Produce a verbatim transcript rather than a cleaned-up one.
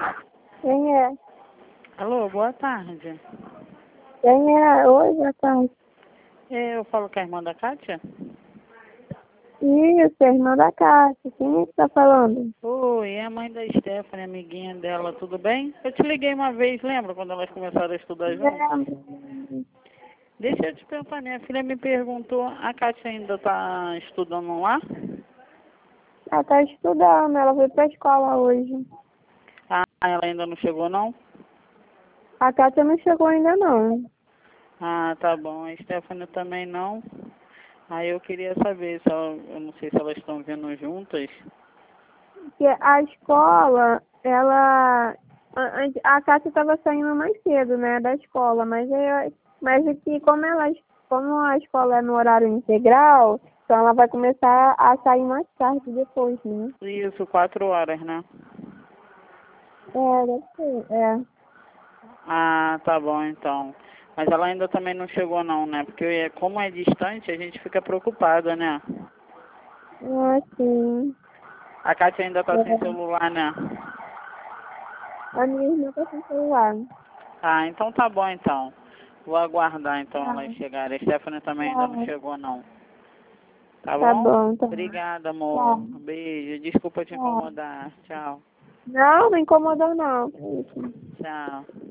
Quem é? Alô, boa tarde. Quem é? Oi, boa tarde. É, eu falo com a irmã da Kátia? Isso, é irmã da Cássia. Quem é que tá falando? Oi, é a mãe da Stephanie, amiguinha dela, tudo bem? Eu te liguei uma vez, lembra quando elas começaram a estudar juntas? Lembro. Deixa eu te perguntar, minha filha me perguntou, a Kátia ainda tá estudando lá? Ela tá estudando, ela foi pra escola hoje. Ah, ela ainda não chegou não? A Cássia não chegou ainda não. Ah, tá bom, a Stephanie também não. Aí eu queria saber, se ela, eu não sei se elas estão vindo juntas. Porque a escola, ela... A, a Cássia tava saindo mais cedo, né, da escola, mas, é, mas aqui, como ela, como a escola é no horário integral, então ela vai começar a sair mais tarde depois, né? Isso, quatro horas, né? É, deve ser, é. Ah, tá bom então. Mas ela ainda também não chegou não, né? Porque é- como é distante, a gente fica preocupada, né? Ah, sim. A Kátia ainda tá sem É. celular, né? A minha irmã tá sem celular. Ah, então tá bom então. Vou aguardar então Tá, elas chegarem. A Stephanie também ainda não tá, chegou não. Tá tá bom? bom, tá. Obrigada, Tá, amor. Beijo. Desculpa te tá. incomodar. Tchau. Não, não incomodou não. Tchau.